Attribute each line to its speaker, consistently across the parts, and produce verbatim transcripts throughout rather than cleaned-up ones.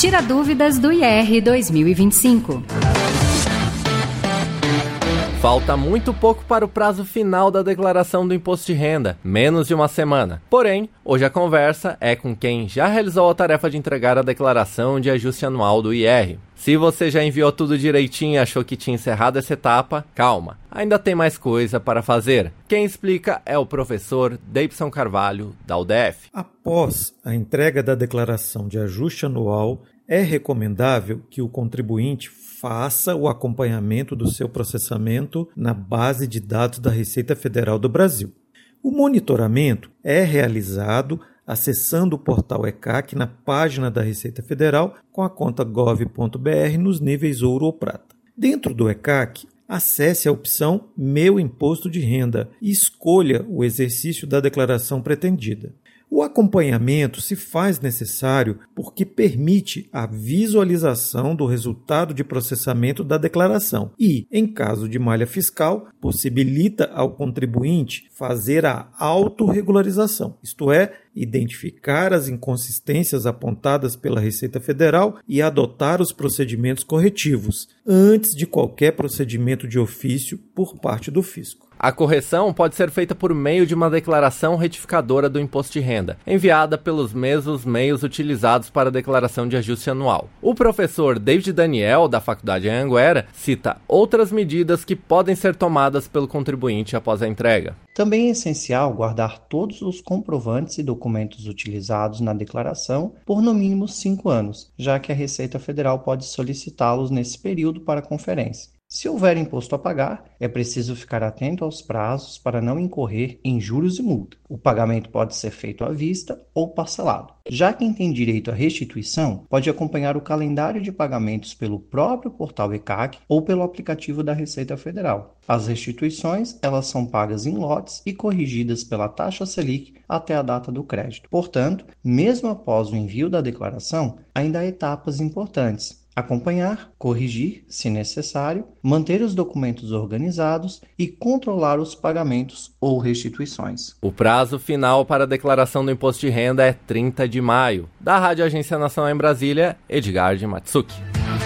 Speaker 1: Tira Dúvidas do I R dois mil e vinte e cinco.
Speaker 2: Falta muito pouco para o prazo final da declaração do imposto de renda, menos de uma semana. Porém, hoje a conversa é com quem já realizou a tarefa de entregar a declaração de ajuste anual do I R. Se você já enviou tudo direitinho e achou que tinha encerrado essa etapa, calma, ainda tem mais coisa para fazer. Quem explica é o professor Deibson Carvalho, da U D F.
Speaker 3: Após a entrega da declaração de ajuste anual, é recomendável que o contribuinte faça o acompanhamento do seu processamento na base de dados da Receita Federal do Brasil. O monitoramento é realizado acessando o portal E C A C na página da Receita Federal com a conta gov ponto b r nos níveis ouro ou prata. Dentro do E C A C, acesse a opção Meu Imposto de Renda e escolha o exercício da declaração pretendida. O acompanhamento se faz necessário porque permite a visualização do resultado de processamento da declaração e, em caso de malha fiscal, possibilita ao contribuinte fazer a autorregularização, isto é, identificar as inconsistências apontadas pela Receita Federal e adotar os procedimentos corretivos, antes de qualquer procedimento de ofício por parte do fisco.
Speaker 2: A correção pode ser feita por meio de uma declaração retificadora do imposto de renda, enviada pelos mesmos meios utilizados para a declaração de ajuste anual. O professor David Daniel, da Faculdade Anhanguera, cita outras medidas que podem ser tomadas pelo contribuinte após a entrega.
Speaker 4: Também é essencial guardar todos os comprovantes e documentos utilizados na declaração por no mínimo cinco anos, já que a Receita Federal pode solicitá-los nesse período para conferência. Se houver imposto a pagar, é preciso ficar atento aos prazos para não incorrer em juros e multa. O pagamento pode ser feito à vista ou parcelado. Já quem tem direito à restituição, pode acompanhar o calendário de pagamentos pelo próprio portal E C A C ou pelo aplicativo da Receita Federal. As restituições, elas são pagas em lotes e corrigidas pela taxa Selic até a data do crédito. Portanto, mesmo após o envio da declaração, ainda há etapas importantes. Acompanhar, corrigir, se necessário, manter os documentos organizados e controlar os pagamentos ou restituições.
Speaker 2: O prazo final para a declaração do imposto de renda é trinta de maio. Da Rádio Agência Nacional em Brasília, Edgar de Matsuki.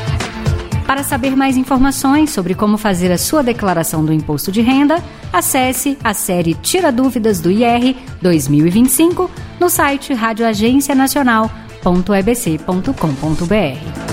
Speaker 1: Para saber mais informações sobre como fazer a sua declaração do imposto de renda, acesse a série Tira Dúvidas do I R dois mil e vinte e cinco no site rádio agência nacional ponto e b c ponto com ponto b r.